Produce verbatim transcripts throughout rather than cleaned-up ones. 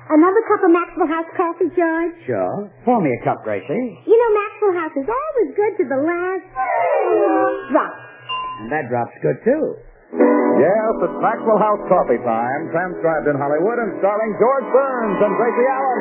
Another cup of Maxwell House coffee, George? Sure. Pour me a cup, Gracie. You know, Maxwell House is always good to the last drop. And that drop's good, too. Yes, it's Maxwell House coffee time, transcribed in Hollywood and starring George Burns and Gracie Allen.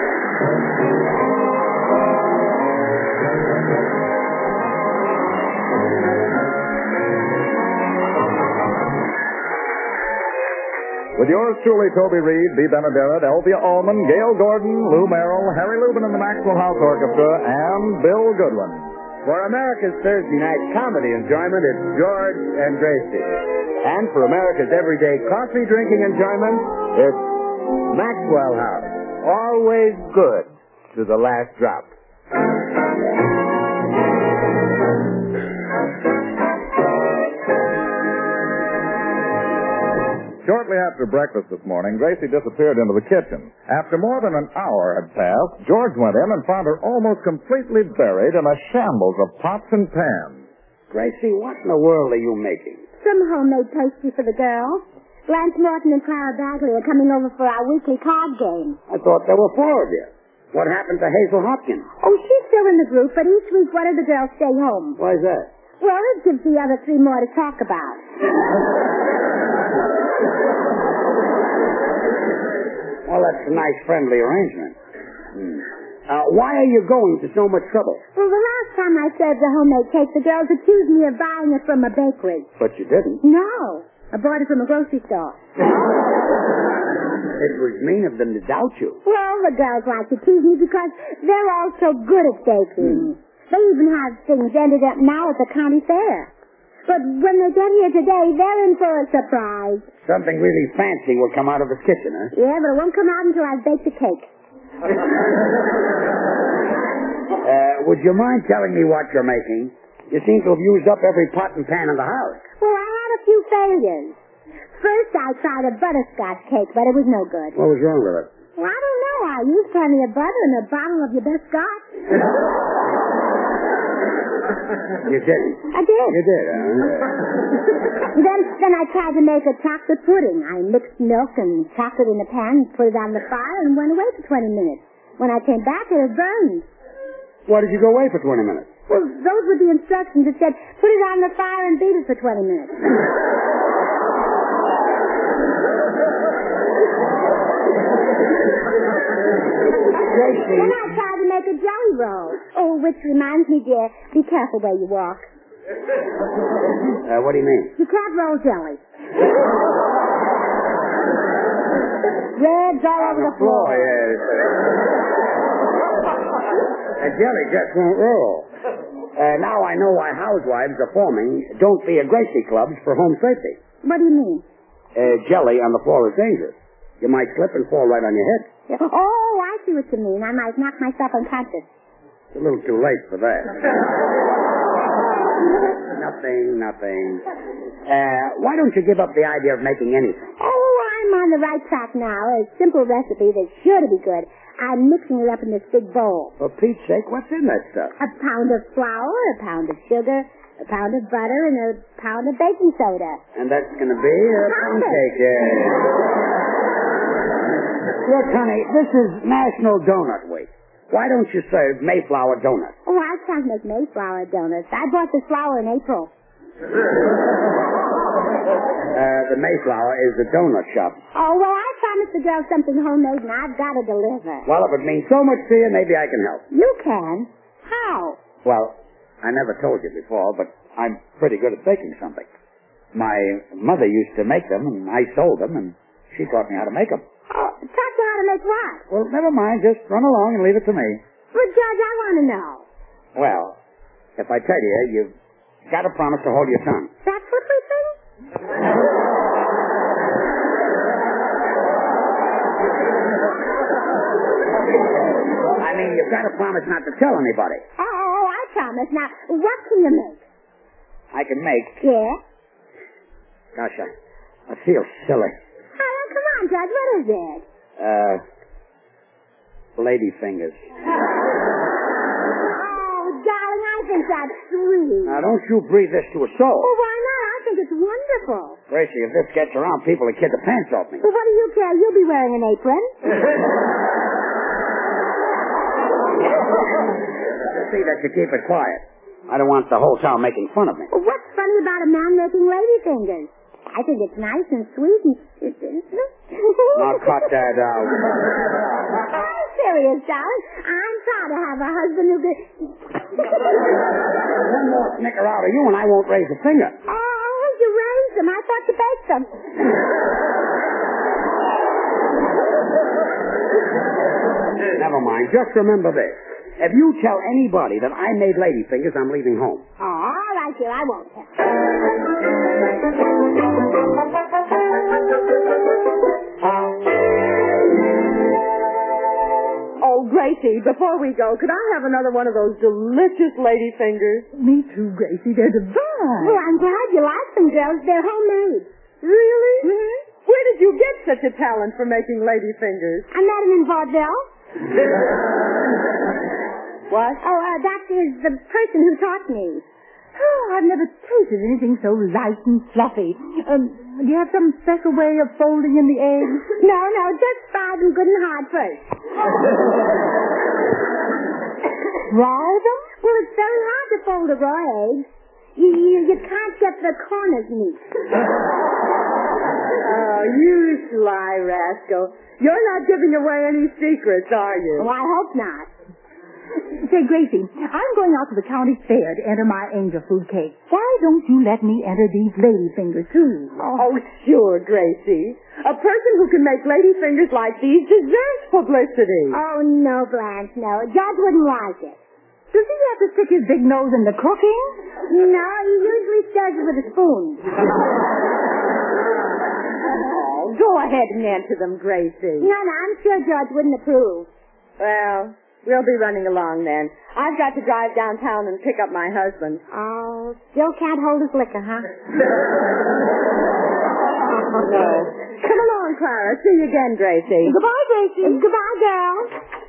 With yours truly, Toby Reed, Bea Benaderet, Elvia Ullman, Gail Gordon, Lou Merrill, Harry Lubin and the Maxwell House Orchestra, and Bill Goodwin. For America's Thursday night comedy enjoyment, it's George and Gracie. And for America's everyday coffee drinking enjoyment, it's Maxwell House. Always good to the last drop. Shortly after breakfast this morning, Gracie disappeared into the kitchen. After more than an hour had passed, George went in and found her almost completely buried in a shambles of pots and pans. Gracie, what in the world are you making? Some homemade pastry for the girls. Lance Morton and Clara Bagley are coming over for our weekly card game. I thought there were four of you. What happened to Hazel Hopkins? Oh, she's still in the group, but each week one of the girls stay home. Why's that? Well, it gives the other three more to talk about. Well, that's a nice, friendly arrangement. Hmm. Uh, why are you going to so much trouble? Well, the last time I served a homemade cake, the girls accused me of buying it from a bakery. But you didn't. No. I bought it from a grocery store. It was mean of them to doubt you. Well, the girls like to tease me because they're all so good at baking. Hmm. They even have things ended up now at the county fair. But when they get here today, they're in for a surprise. Something really fancy will come out of his kitchen, huh? Yeah, but it won't come out until I've baked the cake. uh, would you mind telling me what you're making? You seem to have used up every pot and pan in the house. Well, I had a few failures. First, I tried a butterscotch cake, but it was no good. What was wrong with it? Well, I don't know. I used plenty of butter and a bottle of your best scotch. You didn't? I did. You did, huh? then, then I tried to make a chocolate pudding. I mixed milk and chocolate in a pan, put it on the fire, and went away for twenty minutes. When I came back, it had burned. Why did you go away for twenty minutes? Well, those were the instructions. It said, put it on the fire and beat it for twenty minutes. Gracie. Then I tried to make a jelly roll. Oh, which reminds me, dear, be careful where you walk. Uh, what do you mean? You can't roll jelly. Red's all over the floor. Oh, yes. A jelly just won't roll. Uh, now I know why housewives are forming Don't Be a Gracie clubs for home safety. What do you mean? Uh, jelly on the floor is dangerous. You might slip and fall right on your head. Oh, I see what you mean. I might knock myself unconscious. It's a little too late for that. Nothing, nothing. Uh, why don't you give up the idea of making anything? Oh, I'm on the right track now. A simple recipe that's sure to be good. I'm mixing it up in this big bowl. For Pete's sake, what's in that stuff? A pound of flour, a pound of sugar, a pound of butter, and a pound of baking soda. And that's going to be a pound cake, yeah. Look, honey, this is National Donut Week. Why don't you serve Mayflower donuts? Oh, I can't make Mayflower donuts. I bought the flour in April. Uh, the Mayflower is the donut shop. Oh, well, I promised the girls something homemade, and I've got to deliver. Well, if it means so much to you, maybe I can help. You can? How? Well, I never told you before, but I'm pretty good at baking something. My mother used to make them, and I sold them, and she taught me how to make them. Oh, taught you how to make what? Well, never mind. Just run along and leave it to me. Well, George, I want to know. Well, if I tell you, you've got to promise to hold your tongue. That's what we think? I mean, you've got to promise not to tell anybody. Oh, I promise. Now, what can you make? I can make... Yeah? Gosh, I, I feel silly. Oh, come on, George. What is it? Uh, lady fingers. Oh, darling, I think that's sweet. Now, don't you breathe this to a soul. Oh, why not? I think it's wonderful. Gracie, if this gets around, people will kid the pants off me. Well, what do you care? You'll be wearing an apron. See that you keep it quiet. I don't want the whole town making fun of me. Well, what's funny about a man making lady fingers? I think it's nice and sweet and... Now cut that out. I'm serious, darling. I'm proud to have a husband who could... One more snicker out of you and I won't raise a finger. Oh, you raised them. I thought you baked them. Never mind. Just remember this. If you tell anybody that I made lady fingers, I'm leaving home. Oh, all right, dear. I won't tell. Oh, Gracie, before we go, could I have another one of those delicious lady fingers? Me too, Gracie. They're divine. Well, I'm glad you like them, girls. They're homemade. Really? Mm-hmm. Where did you get such a talent for making lady fingers? I met him in vaudeville. What? Oh, uh, that is the person who taught me. Oh, I've never tasted anything so light and fluffy. Um, do you have some special way of folding in the eggs? No, no, just fry them good and hard first. Fry them? Well, it's very hard to fold a raw egg. You, you, you can't get the corners neat. Oh, you sly rascal. You're not giving away any secrets, are you? Oh, I hope not. Say, Gracie, I'm going out to the county fair to enter my angel food cake. Why don't you let me enter these lady fingers, too? Oh, sure, Gracie. A person who can make lady fingers like these deserves publicity. Oh, no, Blanche, no. George wouldn't like it. Does he have to stick his big nose in the cooking? No, he usually stirs it with a spoon. Oh, go ahead and enter them, Gracie. No, no, I'm sure George wouldn't approve. Well, we'll be running along then. I've got to drive downtown and pick up my husband. Oh, still can't hold his liquor, huh? No. Come along, Clara. See you again, Gracie. Goodbye, Gracie. Goodbye, girl.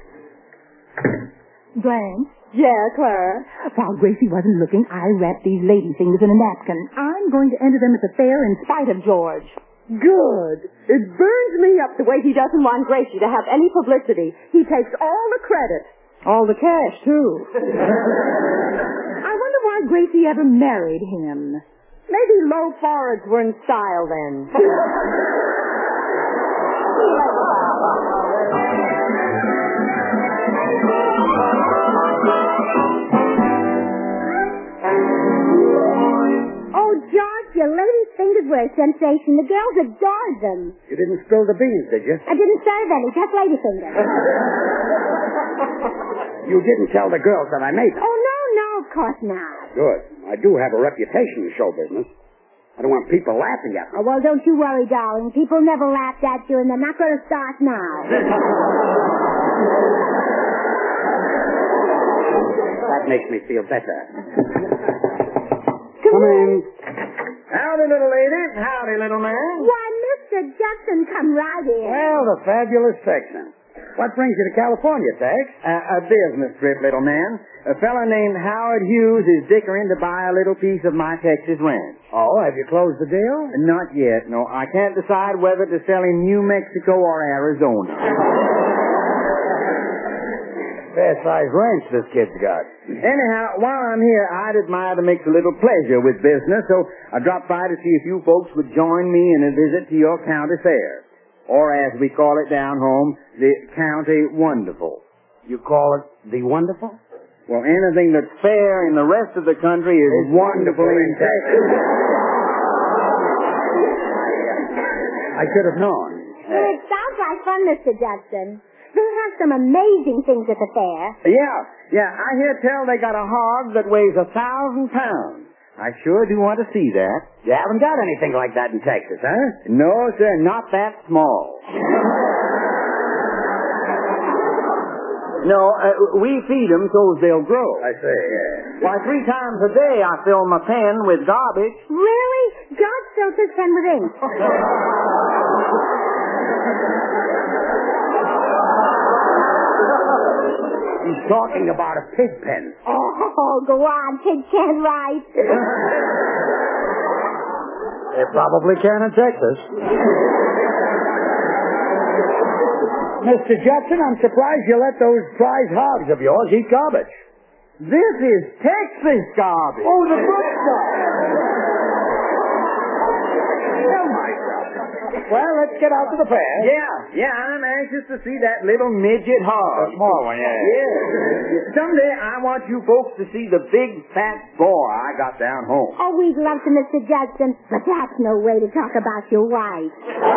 Blanche? Yeah, Clara. While Gracie wasn't looking, I wrapped these lady fingers in a napkin. I'm going to enter them at the fair in spite of George. Good. It burns me up the way he doesn't want Gracie to have any publicity. He takes all the credit. All the cash, too. I wonder why Gracie ever married him. Maybe low foreheads were in style then. Oh, George, your lady fingers were a sensation. The girls adored them. You didn't spill the beans, did you? I didn't serve any, just lady fingers. You didn't tell the girls that I made them. Oh, no, no, of course not. Good. I do have a reputation in show business. I don't want people laughing at me. Oh, well, don't you worry, darling. People never laughed at you, and they're not going to start now. That makes me feel better. Come in. Howdy, little lady. Howdy, little man. Why, Mister Jackson, come right in. Well, the fabulous Texan. What brings you to California, Tex? Uh, a business trip, little man. A fellow named Howard Hughes is dickering to buy a little piece of my Texas ranch. Oh, have you closed the deal? Not yet, no. I can't decide whether to sell in New Mexico or Arizona. Fair-sized ranch this kid's got. Anyhow, while I'm here, I'd admire to mix a little pleasure with business, so I dropped by to see if you folks would join me in a visit to your county fair. Or as we call it down home, the County Wonderful. You call it the Wonderful? Well, anything that's fair in the rest of the country is it's wonderful in Texas. I should have known. Well, it sounds like fun, Mister Jackson. They have some amazing things at the fair. Yeah, yeah. I hear tell they got a hog that weighs a thousand pounds. I sure do want to see that. You haven't got anything like that in Texas, huh? No, sir, not that small. No, uh, we feed them so they'll grow. I see, yeah. Why, three times a day I fill my pen with garbage. Really? George fills his pen with ink. He's talking about a pig pen. Oh, go on. Pig can't write. They probably can in Texas. Mister Judson, I'm surprised you let those prize hogs of yours eat garbage. This is Texas garbage. Oh, the good stuff. Well, let's get out to the fair. Yeah, yeah, I'm anxious to see that little midget hog. The small one, yeah. Yeah. Someday I want you folks to see the big fat boar I got down home. Oh, we'd love to, Mister Judson, but that's no way to talk about your wife.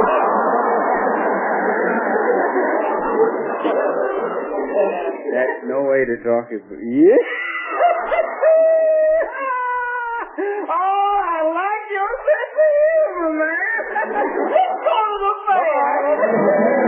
That's no way to talk it. Yeah. Oh, I like your sense of humor, man. Let's go to the fair.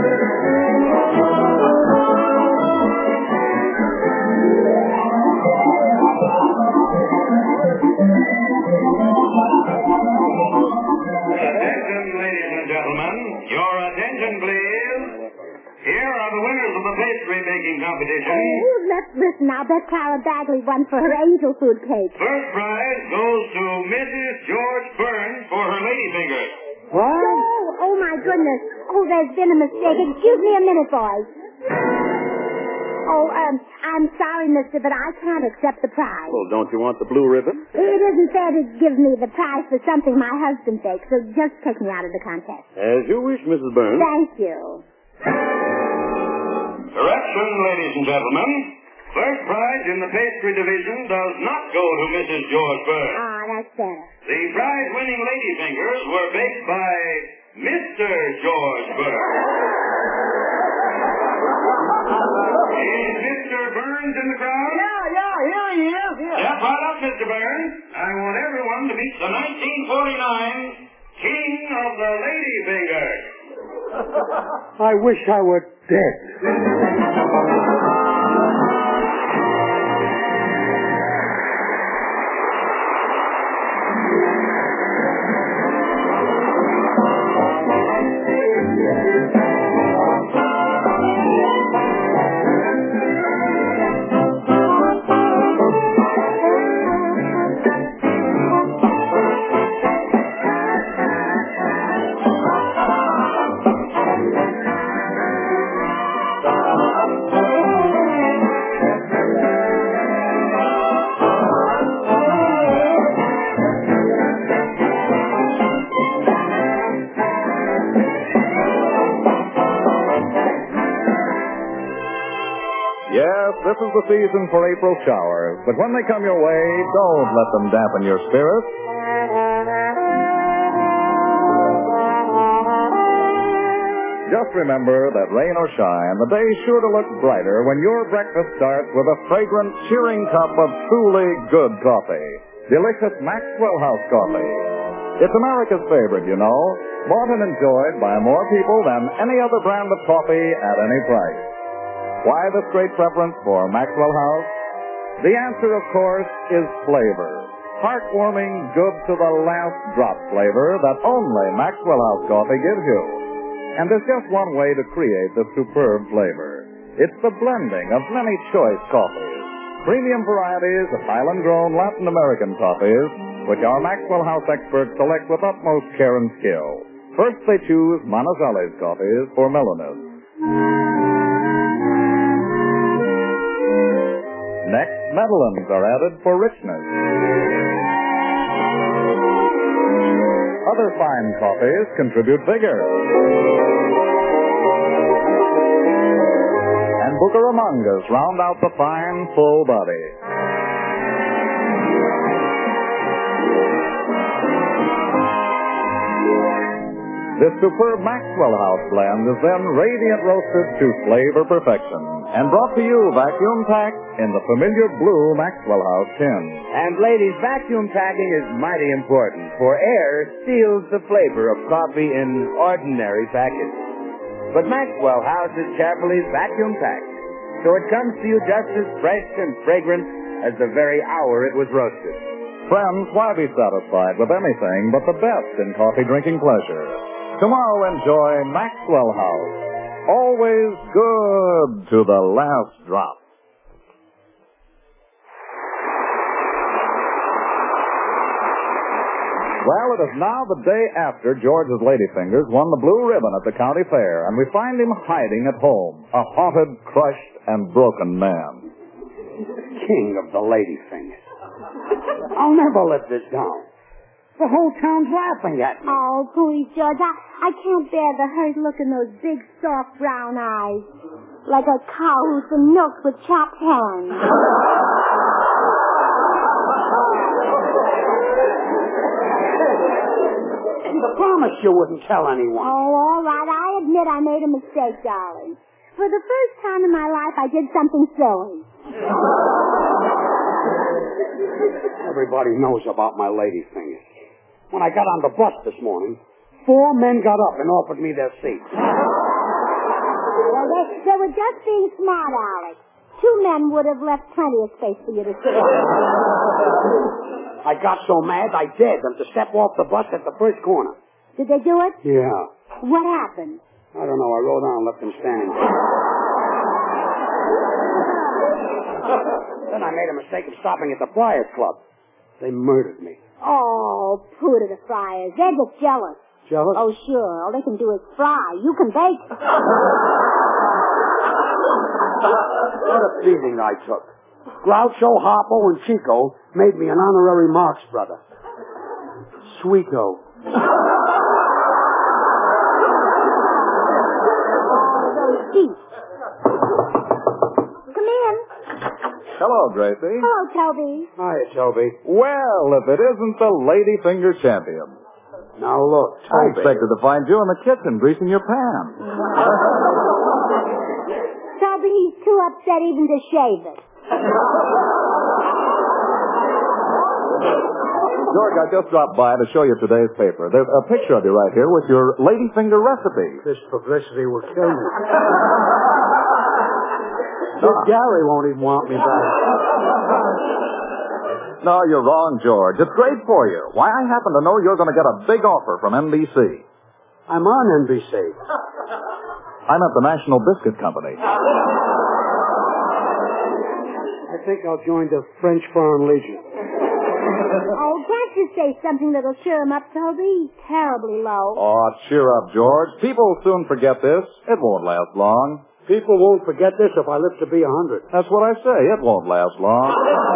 Attention, ladies and gentlemen. Your attention, please. Here are the winners of the pastry baking competition. Oh, let's listen. I'll bet Clara Bagley won for her angel food cake. First prize goes to Missus George Burns for her ladyfingers. What? Oh, oh, my goodness. Oh, there's been a mistake. Excuse me a minute, boys. Oh, um, I'm sorry, mister, but I can't accept the prize. Well, don't you want the blue ribbon? It isn't fair to give me the prize for something my husband baked, so just take me out of the contest. As you wish, Missus Burns. Thank you. Correction, ladies and gentlemen. First prize in the pastry division does not go to Missus George Burns. Ah, that's better. The prize-winning ladyfingers were baked by Mister George Burns. Is Mister Burns in the crowd? Yeah, yeah, here he is. Yeah. Step right up, Mister Burns. I want everyone to meet the nineteen forty-nine King of the Ladyfingers. I wish I were dead. Yes, this is the season for April showers, but when they come your way, don't let them dampen your spirits. Just remember that rain or shine, the day's sure to look brighter when your breakfast starts with a fragrant, cheering cup of truly good coffee. Delicious Maxwell House coffee. It's America's favorite, you know, bought and enjoyed by more people than any other brand of coffee at any price. Why this great preference for Maxwell House? The answer, of course, is flavor. Heartwarming, good to the last drop flavor that only Maxwell House coffee gives you. And there's just one way to create this superb flavor. It's the blending of many choice coffees. Premium varieties of Highland-grown Latin American coffees, which our Maxwell House experts select with utmost care and skill. First they choose Monticelli's coffees for mellowness. Next, Medellins are added for richness. Other fine coffees contribute vigor. And Bucaramangas round out the fine, full body. This superb Maxwell House blend is then radiant roasted to flavor perfection and brought to you vacuum packed in the familiar blue Maxwell House tin. And ladies, vacuum packing is mighty important, for air steals the flavor of coffee in ordinary packets. But Maxwell House is carefully vacuum packed, so it comes to you just as fresh and fragrant as the very hour it was roasted. Friends, why be satisfied with anything but the best in coffee drinking pleasure? Tomorrow enjoy Maxwell House. Always good to the last drop. Well, it is now the day after George's Ladyfingers won the blue ribbon at the county fair, and we find him hiding at home, a haunted, crushed, and broken man. King of the Ladyfingers. I'll never live this down. The whole town's laughing at me. Oh, please, George, I, I can't bear the hurt look in those big, soft, brown eyes. Like a cow who's been milked with chapped hands. I promised you wouldn't tell anyone. Oh, all right. I admit I made a mistake, darling. For the first time in my life, I did something silly. Everybody knows about my ladyfingers. When I got on the bus this morning, four men got up and offered me their seats. Well, they, they were just being smart, Alex. Two men would have left plenty of space for you to sit on. I got so mad, I dared them to step off the bus at the first corner. Did they do it? Yeah. What happened? I don't know. I rode on and left them standing there. Then I made a mistake of stopping at the Friars Club. They murdered me. Oh, pooh to the Friars. They're just jealous. Jealous? Oh, sure. All they can do is fry. You can bake. What a beating I took. Groucho, Harpo, and Chico made me an honorary Marx brother. Sweeto. Those teeth. Come in. Hello, Gracie. Hello, Toby. Hiya, Toby. Well, if it isn't the Ladyfinger champion. Now look, I Toby. expected to find you in the kitchen greasing your pan. Toby, he's too upset even to shave it. George, I just dropped by to show you today's paper. There's a picture of you right here with your ladyfinger recipe. This publicity will kill me. This Gary won't even want me back. No, you're wrong, George. It's great for you. Why, I happen to know you're going to get a big offer from N B C. I'm on N B C. I'm at the National Biscuit Company. I think I'll join the French Foreign Legion. Oh, can't you say something that'll cheer him up, Toby? He's terribly low. Oh, cheer up, George. People will soon forget this. It won't last long. People won't forget this if I live to be a hundred. That's what I say. It won't last long.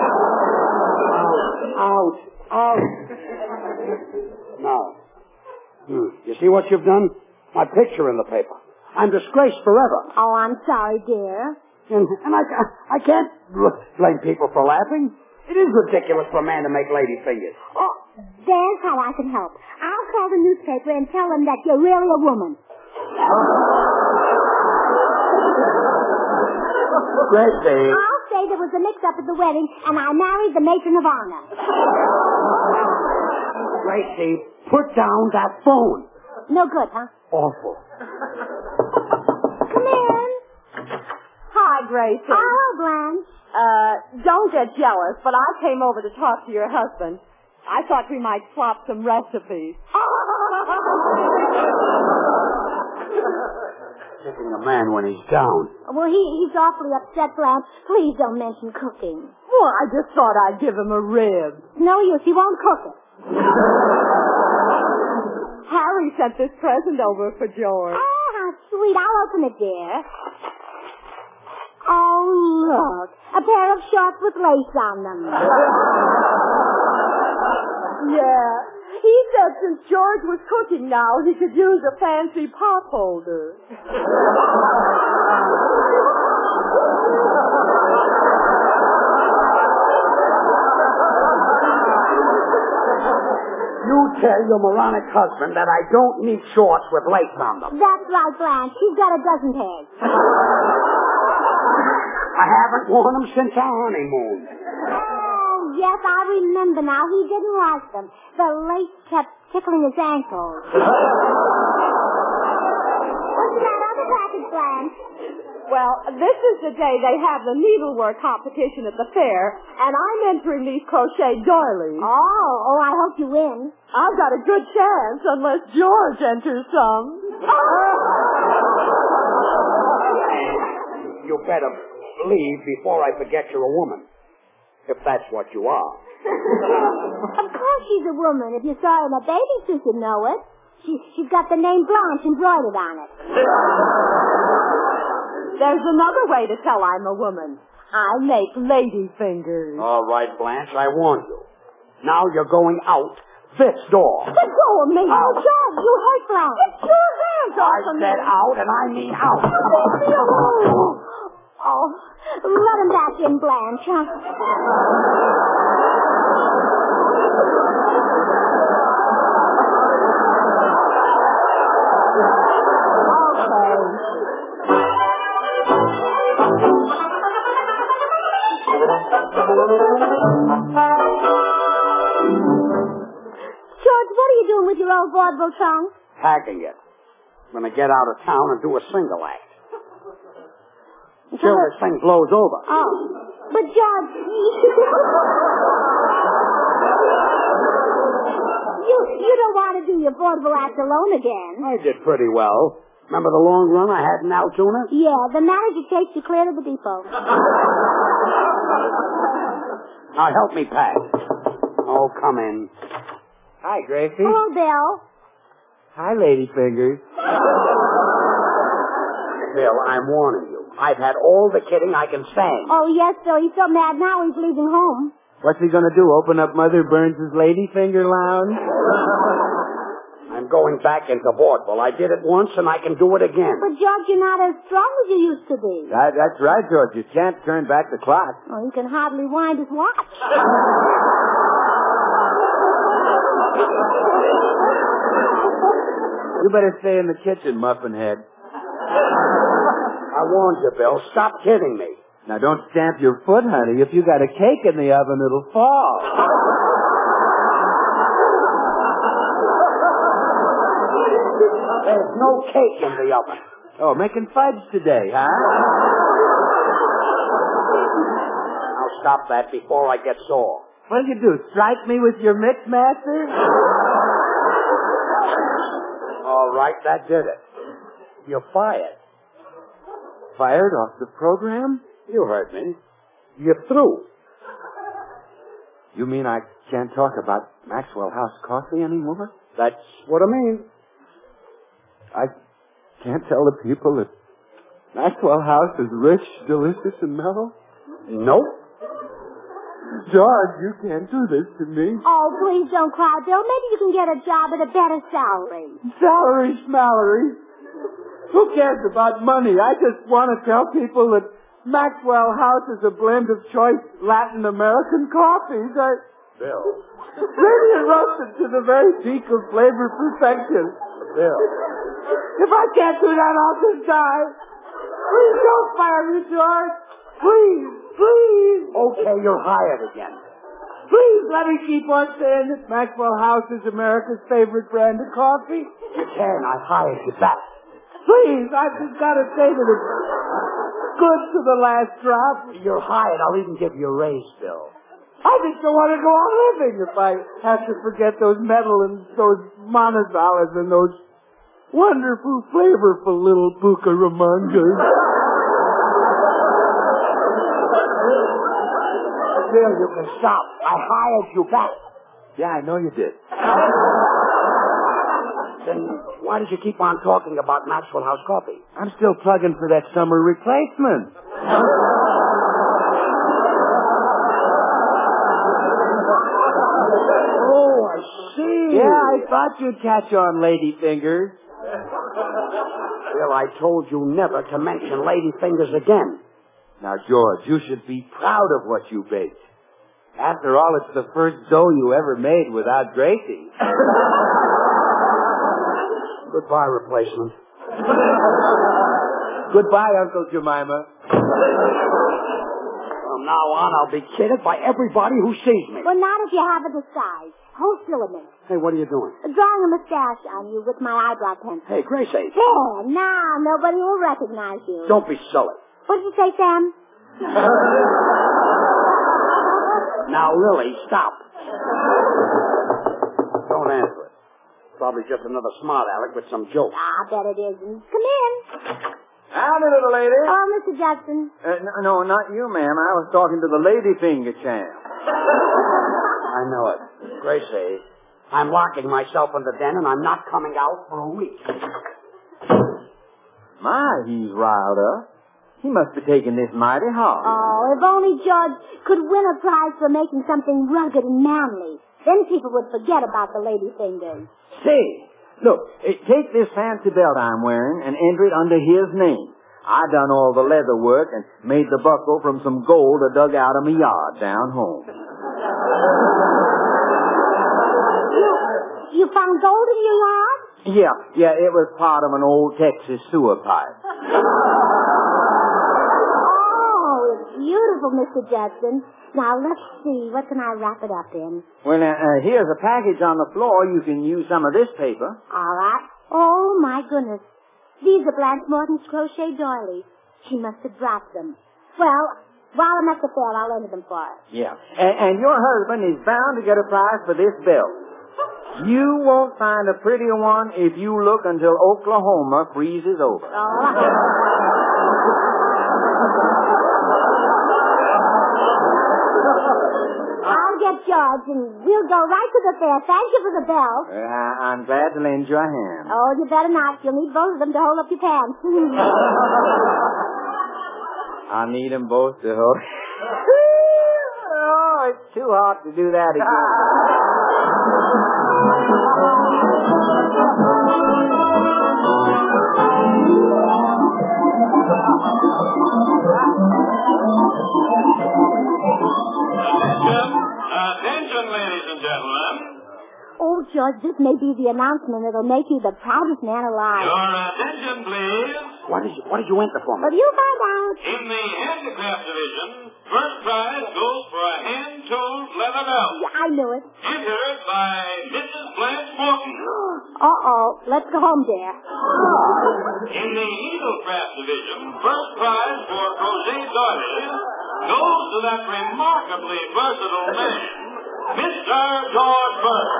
Out. Out. Now. Hmm. You see what you've done? My picture in the paper. I'm disgraced forever. Oh, I'm sorry, dear. And, and I, I can't blame people for laughing. It is ridiculous for a man to make lady fingers. Oh, there's how I can help. I'll call the newspaper and tell them that you're really a woman. Gracie. I'll say there was a mix-up at the wedding, and I married the matron of honor. Gracie, put down that phone. No good, huh? Awful. Come in. Hi, Gracie. Hello, Blanche. Uh, don't get jealous, but I came over to talk to your husband. I thought we might swap some recipes. Kicking a man when he's down. Well, he, he's awfully upset, Blanche. Please don't mention cooking. Well, I just thought I'd give him a rib. No use. He won't cook it. Harry sent this present over for George. Oh, how sweet. I'll open it, dear. Oh, look. A pair of shorts with lace on them. Yeah. He said since George was cooking now, he could use a fancy pot holder. You tell your moronic husband that I don't need shorts with lace on them. That's right, Blanche. He's got a dozen pairs. I haven't worn them since our honeymoon. Oh, yes, I remember now. He didn't like them. The lace kept tickling his ankles. What's that other package, Blanche? Well, this is the day they have the needlework competition at the fair, and I'm entering these crochet doilies. Oh, oh, I hope you win. I've got a good chance unless George enters some. You better leave before I forget you're a woman. If that's what you are. Of course she's a woman. If you saw her in a bathing suit, you'd know it. She, she's got the name Blanche embroidered on it. There's another way to tell I'm a woman. I make lady fingers. All right, Blanche, I warned you. Now you're going out this door. Let go of me. Oh, George, you hurt Blanche. It's your hands off I of me. said out, and I mean out. Leave me alone. Oh, let him back in, Blanche, huh? George, what are you doing with your old vaudeville song? Packing it. I'm going to get out of town and do a single act. Until this thing blows over. Oh. But, George, you, you don't want to do your vaudeville act alone again. I did pretty well. Remember the long run I had in Altoona? Yeah, the manager takes you clear to the depot. Now help me pack. Oh, come in. Hi, Gracie. Hello, Bill. Hi, Lady Fingers. Bill, I'm warning you. I've had all the kidding I can stand. Oh, yes, Bill. He's so mad now he's leaving home. What's he gonna do, open up Mother Burns' Lady Finger Lounge? I'm going back into vaudeville. I did it once, and I can do it again. But, George, you're not as strong as you used to be. That, that's right, George. You can't turn back the clock. Oh, he can hardly wind his watch. You better stay in the kitchen, Muffinhead. I warned you, Bill. Stop kidding me. Now, don't stamp your foot, honey. If you got a cake in the oven, it'll fall. There's no cake in the oven. Oh, making fudge today, huh? Now stop that before I get sore. What'll you do, strike me with your mix master? All right, that did it. You're fired. Fired off the program? You heard me. You're through. You mean I can't talk about Maxwell House coffee anymore? That's what I mean. I can't tell the people that Maxwell House is rich, delicious, and mellow? Nope. George, you can't do this to me. Oh, please don't cry, Bill. Maybe you can get a job at a better salary. Salary, smallery. Who cares about money? I just want to tell people that Maxwell House is a blend of choice Latin American coffees. I... Bill. Ready and roasted to the very peak of flavor perfection. Bill. If I can't do that, I'll just die. Please don't fire me, George. Please, please. Okay, you're hired again. Please let me keep on saying that Maxwell House is America's favorite brand of coffee. You can. I hired you back. Please, I've just got to say that it's good to the last drop. You're hired. I'll even give you a raise, Bill. I just don't want to go on living if I have to forget those metal and those monosolas and those wonderful, flavorful little Bucaramangas. Bill, you can stop. I hired you back. Yeah, I know you did. Then why did you keep on talking about Maxwell House coffee? I'm still plugging for that summer replacement. Oh, I see. Yeah, I thought you'd catch on, Lady Fingers. Bill, I told you never to mention Lady Fingers again. Now, George, you should be proud of what you baked. After all, it's the first dough you ever made without Gracie. Goodbye, replacement. Goodbye, Uncle Jemima. From now on, I'll be kidded by everybody who sees me. Well, not if you have a disguise. Hold still a minute. Hey, what are you doing? Drawing a mustache on you with my eyebrow pencil. Hey, Gracie. There, now nobody will recognize you. Don't be silly. What did you say, Sam? Now, Lily, stop. Don't answer it. Probably just another smart aleck with some joke. Ah, I bet it isn't. Come in. Howdy, little lady. Oh, Mister Jackson. Uh, no, no, not you, ma'am. I was talking to the lady finger champ. I know it. Gracie, I'm locking myself in the den, and I'm not coming out for a week. My, he's riled up. He must be taking this mighty hard. Oh, if only George could win a prize for making something rugged and manly. Then people would forget about the lady fingers. Say, look, eh, take this fancy belt I'm wearing and enter it under his name. I done all the leather work and made the buckle from some gold I dug out of my yard down home. You, you found gold in your yard? Yeah, yeah, it was part of an old Texas sewer pipe. Beautiful, Mister Jackson. Now, let's see. What can I wrap it up in? Well, uh, uh, here's a package on the floor. You can use some of this paper. All right. Oh, my goodness. These are Blanche Morton's crochet doilies. She must have dropped them. Well, while I'm at the fair, I'll enter them for her. Yeah. And, and your husband is bound to get a prize for this belt. You won't find a prettier one if you look until Oklahoma freezes over. All right. I'll get George, and we'll go right to the fair. Thank you for the belt. Uh, I'm glad to lend you a hand. Oh, you better not. You'll need both of them to hold up your pants. I need them both to hold. Oh, it's too hot to do that again. Attention, ladies and gentlemen. Oh, George, this may be the announcement that'll make you the proudest man alive. Your attention, please. What did you, what did you enter for me? Well, you find out. In the handicraft division, first prize goes for a hand-tooled leather belt. Yeah, I knew it. Entered by Missus Blanche Morton. Uh-oh. Let's go home, dear. In the needlecraft division, first prize for crochet doilies goes to that remarkably versatile man, Mister George Burke.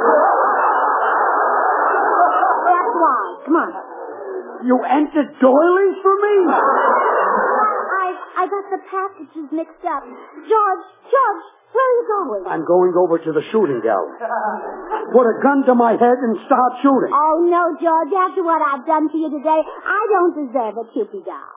That's why. Come on. You entered doilies for me? I I got the packages mixed up. George, George, where are you going? I'm going over to the shooting gallery. Put a gun to my head and start shooting. Oh, no, George. After what I've done for you today, I don't deserve a Cupid doll.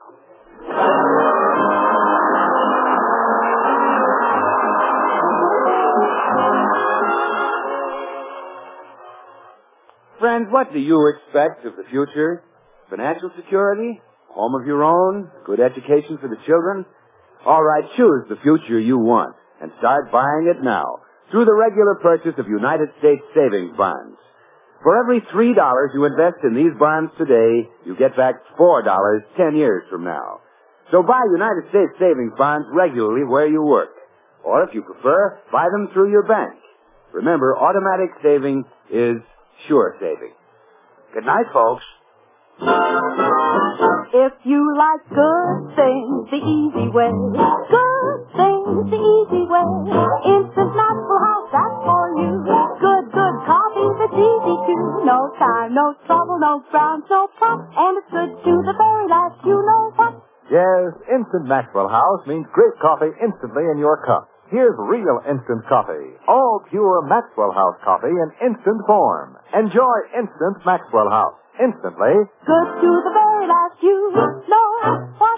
Friends, what do you expect of the future? Financial security? Home of your own? Good education for the children? All right, choose the future you want and start buying it now through the regular purchase of United States savings bonds. For every three dollars you invest in these bonds today, you get back four dollars ten years from now. So buy United States savings bonds regularly where you work. Or if you prefer, buy them through your bank. Remember, automatic saving is sure saving. Good night, folks. If you like good things the easy way, good things the easy way, Instant Maxwell House, that's for you. Good, good coffee that's easy too. No time, no trouble, no ground, so prompt, and it's good to the very last, you know what? Yes, Instant Maxwell House means great coffee instantly in your cup. Here's real instant coffee. All pure Maxwell House coffee in instant form. Enjoy instant Maxwell House. Instantly. Good to the very last, you know what?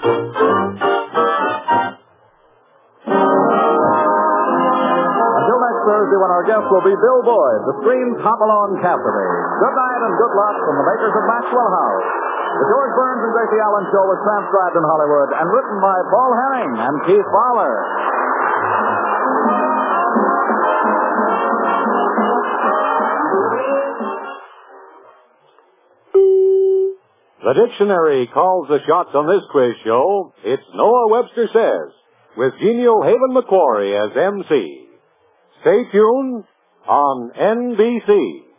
Until next Thursday when our guest will be Bill Boyd, the screen's Hopalong Cassidy. Good night and good luck from the makers of Maxwell House. The George Burns and Gracie Allen Show was transcribed in Hollywood and written by Paul Herring and Keith Fowler. The dictionary calls the shots on this quiz show. It's Noah Webster Says, with genial Haven McQuarrie as M C. Stay tuned on N B C.